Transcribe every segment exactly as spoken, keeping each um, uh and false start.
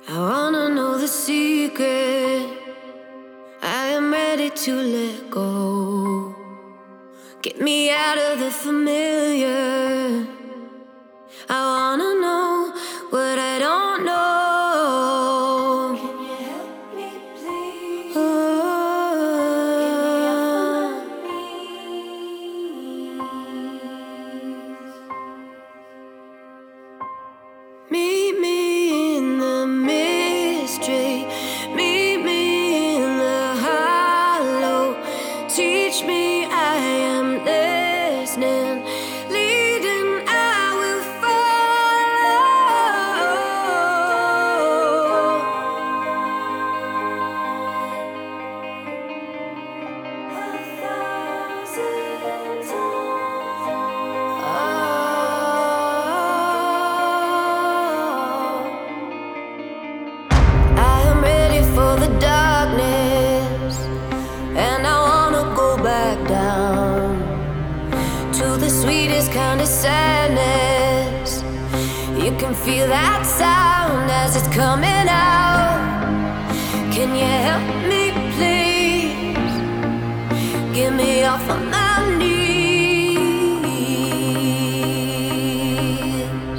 I wanna know the secret. I am ready to let go. Get me out of the familiar. I wanna know what I don't know. Can you help me, please? Oh. Meet me in the mystery. Meet me in the hollow. Teach me, I am listening. Leading, I will follow. A thousand times. Oh. I am ready for the darkness, and I wanna go back down to the sweetest kind of sadness. You can feel that sound as it's coming out. Can you help me, please? Get me off of my knees.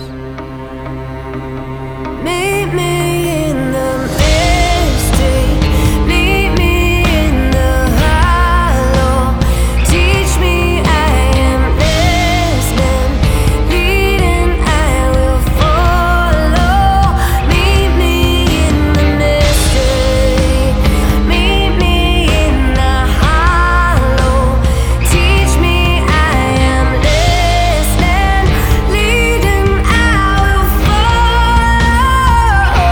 Meet me in the mystery. Meet me in the hollow. Teach me, I am listening. Leading, I will follow. Meet me in the mystery. Meet me in the hollow. Teach me, I am listening. Leading, I will follow.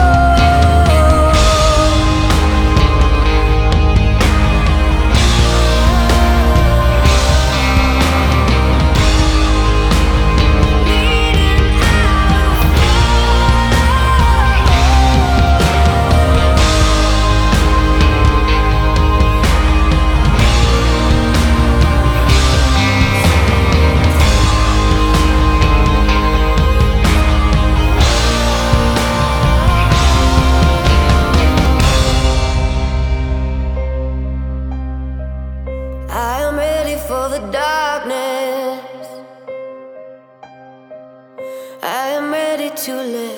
I am ready for the darkness. I am ready to live.